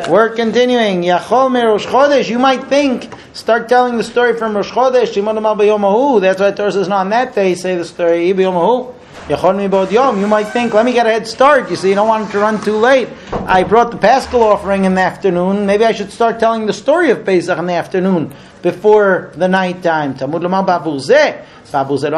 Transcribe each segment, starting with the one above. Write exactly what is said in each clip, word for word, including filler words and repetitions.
We're continuing. Yachol me Rosh Chodesh. You might think, start telling the story from Rosh Chodesh. That's why Torah says, no, on that day, say the story. Yachol me Bod Yom. You might think, let me get a head start. You see, you don't want it to run too late. I brought the Paschal offering in the afternoon. Maybe I should start telling the story of Pesach in the afternoon before the night time. Tamud Lama Bavur Zeh. You got to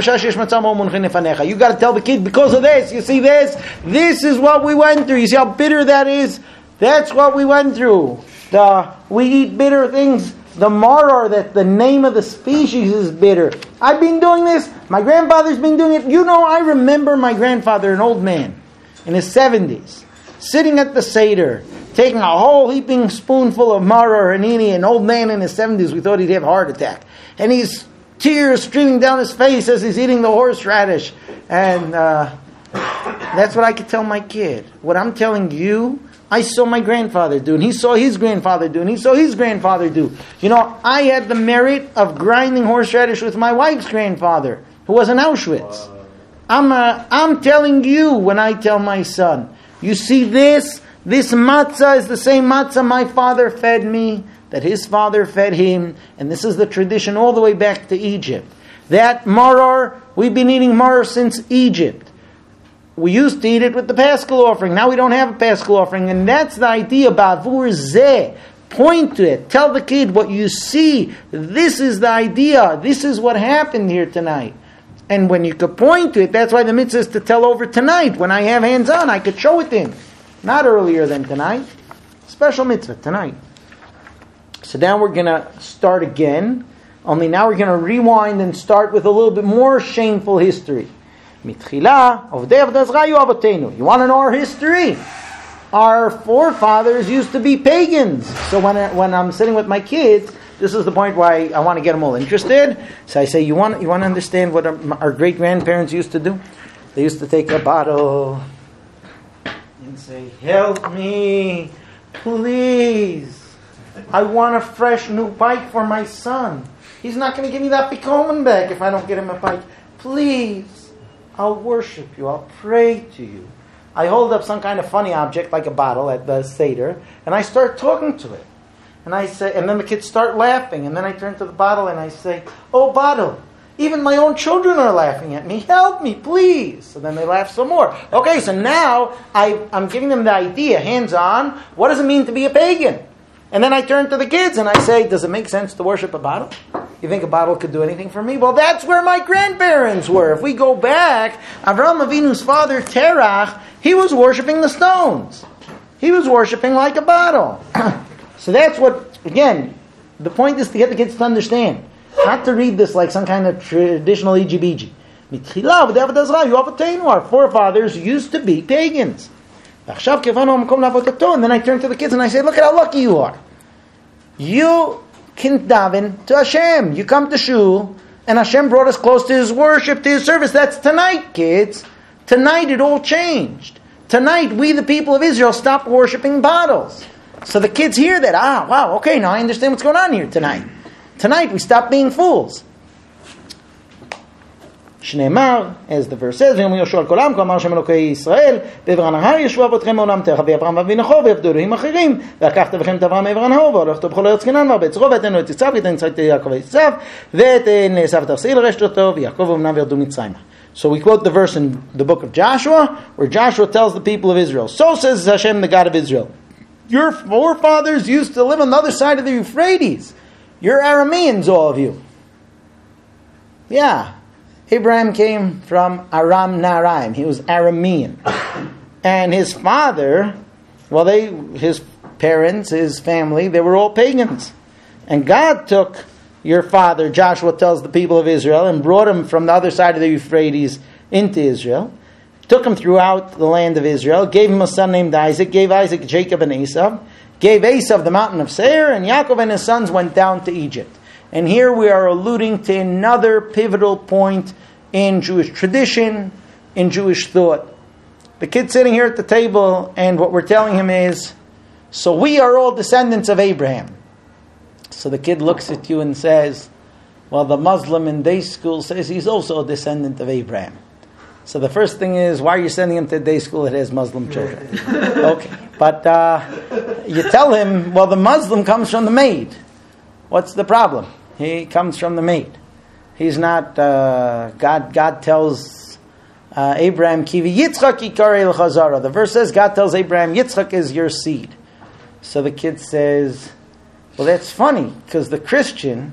tell the kid because of this. You see this? This is what we went through. You see how bitter that is? That's what we went through. The we eat bitter things. The maror, that the name of the species is bitter. I've been doing this. My grandfather's been doing it. You know, I remember my grandfather, an old man, in his seventies, sitting at the Seder, taking a whole heaping spoonful of maror and eating. An old man in his seventies, we thought he'd have a heart attack. And he's tears streaming down his face as he's eating the horseradish. And uh, that's what I could tell my kid. What I'm telling you, I saw my grandfather do, and he saw his grandfather do, and he saw his grandfather do. You know, I had the merit of grinding horseradish with my wife's grandfather, who was in Auschwitz. Wow. I'm uh, I'm telling you when I tell my son, you see this? This matzah is the same matzah my father fed me, that his father fed him, and this is the tradition all the way back to Egypt. That maror, we've been eating maror since Egypt. We used to eat it with the Paschal offering. Now we don't have a Paschal offering, and that's the idea. Bavur zeh. Point to it. Tell the kid what you see. This is the idea. This is what happened here tonight. And when you could point to it, that's why the mitzvah is to tell over tonight. When I have hands on, I could show it to him. Not earlier than tonight. Special mitzvah tonight. So now we're going to start again. Only now we're going to rewind and start with a little bit more shameful history. You want to know our history? Our forefathers used to be pagans. So when I, when I'm sitting with my kids, this is the point where I, I want to get them all interested. So I say, you want you want to understand what our, our great grandparents used to do? They used to take a bottle and say, "Help me, please. I want a fresh new bike for my son. He's not going to give me that Picoman back if I don't get him a bike. Please. I'll worship you. I'll pray to you." I hold up some kind of funny object like a bottle at the Seder, and I start talking to it. And I say, and then the kids start laughing, and then I turn to the bottle and I say, "Oh, bottle, even my own children are laughing at me. Help me, please." So then they laugh some more. Okay, so now I, I'm giving them the idea, hands on, what does it mean to be a pagan? And then I turn to the kids and I say, does it make sense to worship a bottle? You think a bottle could do anything for me? Well, that's where my grandparents were. If we go back, Avraham Avinu's father, Terach, he was worshiping the stones. He was worshiping like a bottle. So that's what, again, the point is to get the kids to understand. Not to read this like some kind of traditional iji-biji. Our forefathers used to be pagans. And then I turn to the kids and I say, look at how lucky you are. You can daven to Hashem. You come to shul, and Hashem brought us close to His worship, to His service. That's tonight, kids. Tonight it all changed. Tonight we, the people of Israel, stopped worshiping bottles. So the kids hear that. Ah, wow, okay, now I understand what's going on here tonight. Tonight we stopped being fools. Shneimar, as the verse says, "V'yom Yoshua kolam, kol amar Hashem Elokei Yisrael, be'ever hanahar yeshu avotchem me'olam techa, v'Avraham avinecho, v'yavdu Elohim achirim, v'lakachta v'chem et Avraham me'ever hanahar, v'olachto b'chol eretz Kenan, v'arbetz ro, v'etenu et Yitzhak, v'eten Yitzhak et Yaakov et Yitzhak, v'et Esav et Arseil reshtoto, v'Yaakov u'mnav yardu Mitzrayma." So we quote the verse in the book of Joshua, where Joshua tells the people of Israel, "So says Hashem, the God of Israel, your forefathers used to live on the other side of the Euphrates. You're Arameans, all of you." Yeah. Abraham came from Aram Naharaim. He was Aramean. And his father, well, they, his parents, his family, they were all pagans. And God took your father, Joshua tells the people of Israel, and brought him from the other side of the Euphrates into Israel. Took him throughout the land of Israel, gave him a son named Isaac, gave Isaac Jacob and Esau, gave Esau the mountain of Seir, and Yaakov and his sons went down to Egypt. And here we are alluding to another pivotal point in Jewish tradition, in Jewish thought. The kid's sitting here at the table, and what we're telling him is, so we are all descendants of Abraham. So the kid looks at you and says, well, the Muslim in day school says he's also a descendant of Abraham. So the first thing is, why are you sending him to day school that has Muslim children? Okay, but uh, you tell him, well, the Muslim comes from the maid. What's the problem? He comes from the maid. He's not, uh, God God tells uh, Abraham, Kivi Yitzchak Yikarei L'chazara. The verse says, God tells Abraham, Yitzchak is your seed. So the kid says, well, that's funny, because the Christian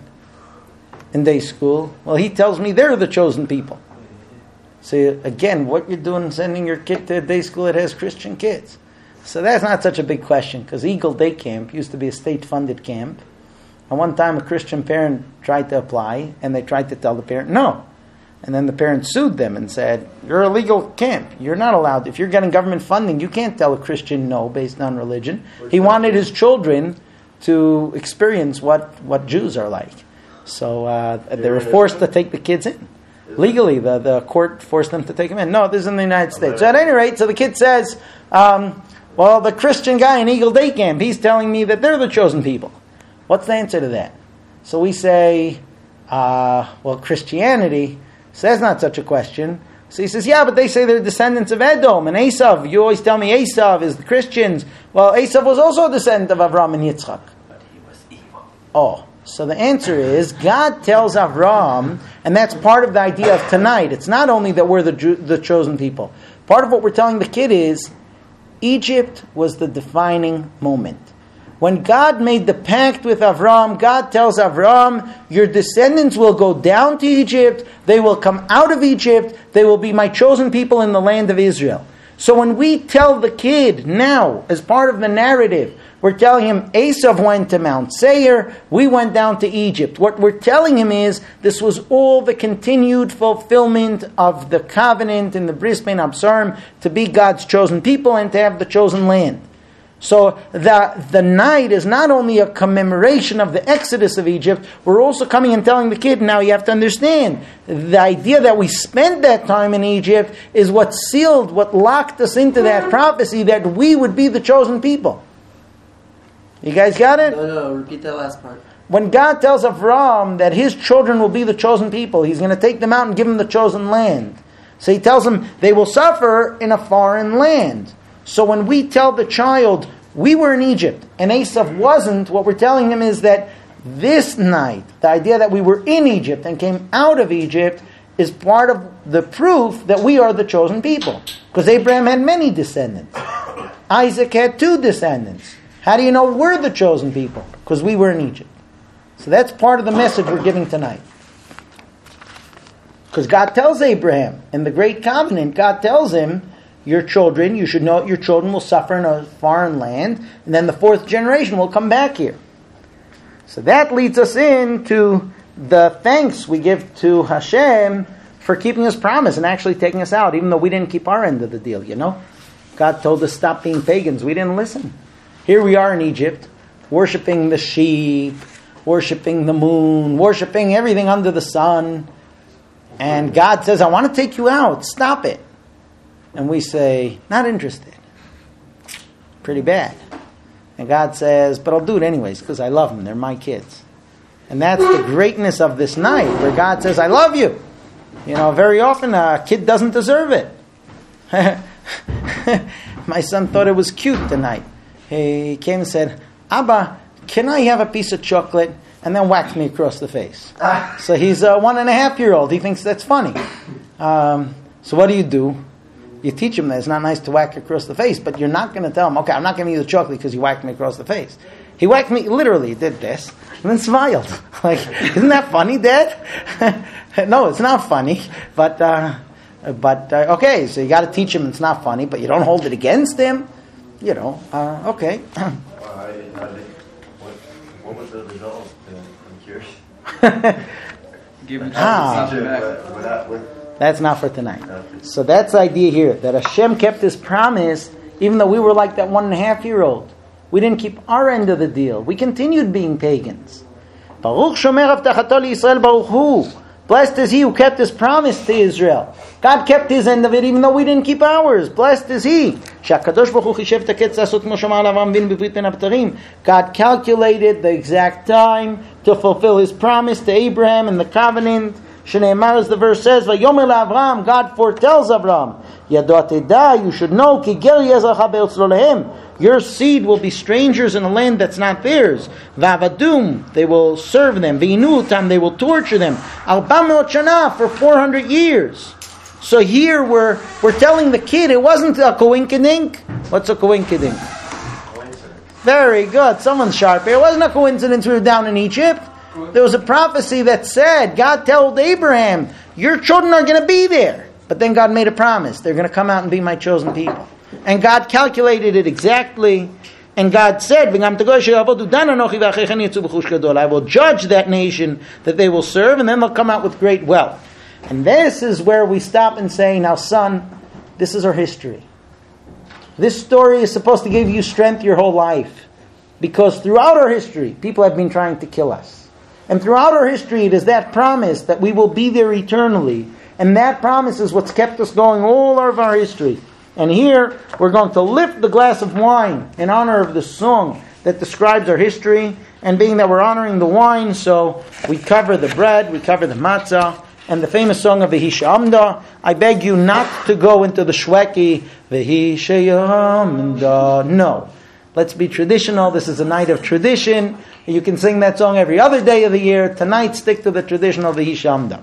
in day school, well, he tells me they're the chosen people. So again, what you're doing sending your kid to a day school that has Christian kids. So that's not such a big question, because Eagle Day Camp used to be a state-funded camp. And one time a Christian parent tried to apply, and they tried to tell the parent no. And then the parent sued them and said, you're a legal camp. You're not allowed. If you're getting government funding, you can't tell a Christian no based on religion. He wanted his children to experience what, what Jews are like. So uh, they were forced to take the kids in. Legally, the, the court forced them to take them in. No, this is in the United States. So at any rate, so the kid says, um, well, the Christian guy in Eagle Day Camp, he's telling me that they're the chosen people. What's the answer to that? So we say, uh, well, Christianity says not such a question. So he says, yeah, but they say they're descendants of Edom and Esav. You always tell me Esav is the Christians. Well, Esav was also a descendant of Avram and Yitzchak. But he was evil. Oh. So the answer is, God tells Avram, and that's part of the idea of tonight. It's not only that we're the Jew, the chosen people. Part of what we're telling the kid is, Egypt was the defining moment. When God made the pact with Avram, God tells Avram, your descendants will go down to Egypt, they will come out of Egypt, they will be my chosen people in the land of Israel. So when we tell the kid now, as part of the narrative, we're telling him, Esav went to Mount Seir, we went down to Egypt. What we're telling him is, this was all the continued fulfillment of the covenant in the Bris Bein Absarim to be God's chosen people and to have the chosen land. So the, the night is not only a commemoration of the exodus of Egypt, we're also coming and telling the kid, now you have to understand, the idea that we spent that time in Egypt is what sealed, what locked us into that prophecy that we would be the chosen people. You guys got it? No, no, repeat that last part. When God tells Avram that his children will be the chosen people, he's going to take them out and give them the chosen land. So he tells them they will suffer in a foreign land. So when we tell the child, we were in Egypt and Esav wasn't, what we're telling him is that this night, the idea that we were in Egypt and came out of Egypt is part of the proof that we are the chosen people. Because Abraham had many descendants. Isaac had two descendants. How do you know we're the chosen people? Because we were in Egypt. So that's part of the message we're giving tonight. Because God tells Abraham, in the Great Covenant, God tells him, your children, you should know your children will suffer in a foreign land, and then the fourth generation will come back here. So that leads us into the thanks we give to Hashem for keeping His promise and actually taking us out, even though we didn't keep our end of the deal, you know? God told us stop being pagans. We didn't listen. Here we are in Egypt, worshipping the sheep, worshipping the moon, worshipping everything under the sun. And God says, I want to take you out. Stop it. And we say, not interested. Pretty bad. And God says, but I'll do it anyways because I love them. They're my kids. And that's the greatness of this night where God says, I love you. You know, very often a kid doesn't deserve it. My son thought it was cute tonight. He came and said, Abba, can I have a piece of chocolate? And then whacked me across the face. So he's a one and a half year old. He thinks that's funny. Um, so what do you do? You teach him that it's not nice to whack across the face, but you're not going to tell him, okay, I'm not giving you the chocolate because you whacked me across the face. He whacked me, literally, he did this, and then smiled. Like, isn't that funny, Dad? No, it's not funny, but, uh, but uh, okay, so you got to teach him it's not funny, but you don't hold it against him. You know, uh, okay. Well, I, I, what, what was the result? Uh, I'm curious. Give him Ah. With, with, with, That's not for tonight. So that's the idea here, that Hashem kept His promise, even though we were like that one and a half year old. We didn't keep our end of the deal. We continued being pagans. Baruch Shomer Avtachato Yisrael Baruch Hu. Blessed is He who kept His promise to Israel. God kept His end of it, even though we didn't keep ours. Blessed is He. God calculated the exact time to fulfill His promise to Abraham in the covenant, Shneimar, as the verse says, Vayomer LaAvraham, God foretells Abraham, Yadot Teda, you should know, Ki ger yezacha be'etzlo lehem, your seed will be strangers in a land that's not theirs. Vavadum, they will serve them. V'inutam, they will torture them. Arba meot shana, for four hundred years. So here we're we're telling the kid it wasn't a coinkydink. What's a coinkydink? Very good. Someone's sharp here. It wasn't a coincidence we were down in Egypt. There was a prophecy that said, God told Abraham, your children are going to be there. But then God made a promise. They're going to come out and be my chosen people. And God calculated it exactly. And God said, I will judge that nation that they will serve, and then they'll come out with great wealth. And this is where we stop and say, now son, this is our history. This story is supposed to give you strength your whole life. Because throughout our history, people have been trying to kill us. And throughout our history, it is that promise that we will be there eternally. And that promise is what's kept us going all of our history. And here, we're going to lift the glass of wine in honor of the song that describes our history. And being that we're honoring the wine, so we cover the bread, we cover the matzah, and the famous song of V'hi she'amda. I beg you not to go into the shweki, V'hi she'amda. No. Let's be traditional. This is a night of tradition. You can sing that song every other day of the year. Tonight, stick to the traditional V'hi she'amda.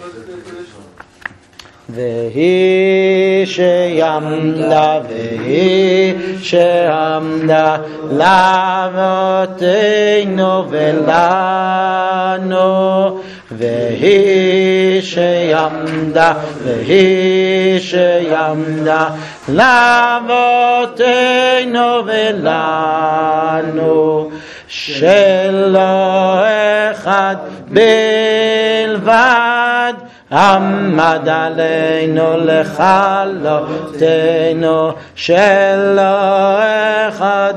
V'hi she'amda, V'hi she'amda, la'avoteinu ve'lanu. V'hi she'amda, V'hi she'amda, la'avoteinu ve'lanu. Shelo echad bilvad, Amad aleinu lechalotenu, shelo echad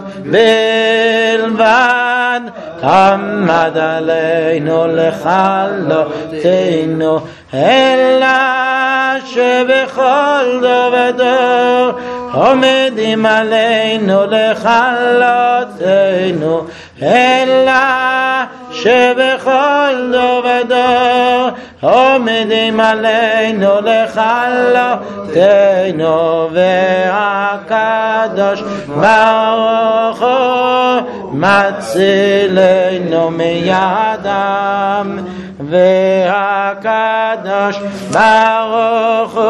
bilvad. Amad aleinu lechalotenu, ela shebechol dor vedor omedim aleinu lechalotenu, ela shebechol dor vedor omedim aleinu lechalotenu, ve'akadosh baruch hu matzilenu miyadam, ve'akadosh baruch hu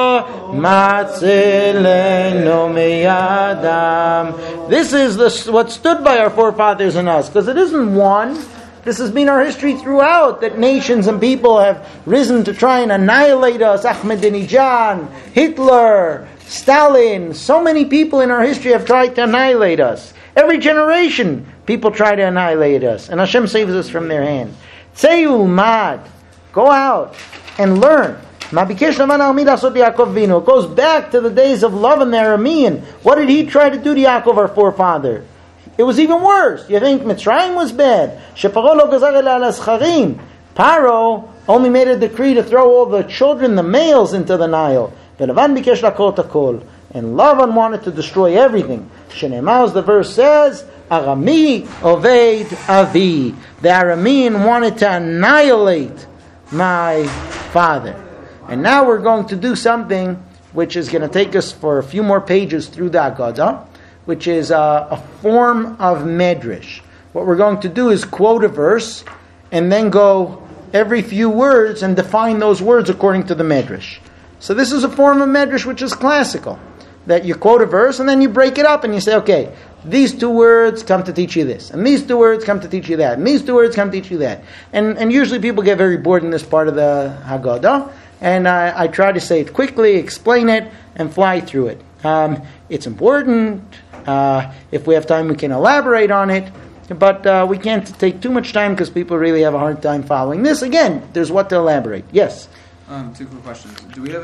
matzilenu miyadam. This is the, what stood by our forefathers and us, because it isn't one. This has been our history throughout, that nations and people have risen to try and annihilate us. Ahmadinejad, Hitler, Stalin, so many people in our history have tried to annihilate us. Every generation, people try to annihilate us. And Hashem saves us from their hand. Tzei ulmad, go out and learn. It goes back to the days of love and the Aramean. What did he try to do to Yaakov, our forefather? It was even worse. You think Mitzrayim was bad? Paro only made a decree to throw all the children, the males, into the Nile. And Lavan wanted to destroy everything. Shneimar, as the verse says, Arami oved avi. The Aramean wanted to annihilate my father. And now we're going to do something which is going to take us for a few more pages through the Haggadah, which is a, a form of medrash. What we're going to do is quote a verse and then go every few words and define those words according to the medrash. So this is a form of medrash which is classical, that you quote a verse and then you break it up and you say, okay, these two words come to teach you this, and these two words come to teach you that, and these two words come to teach you that. And and usually people get very bored in this part of the Haggadah, and I, I try to say it quickly, explain it, and fly through it. Um, it's important. Uh, if we have time, we can elaborate on it, but uh, we can't take too much time because people really have a hard time following this. Again, there's what to elaborate. Yes? Um, two quick questions. Do we have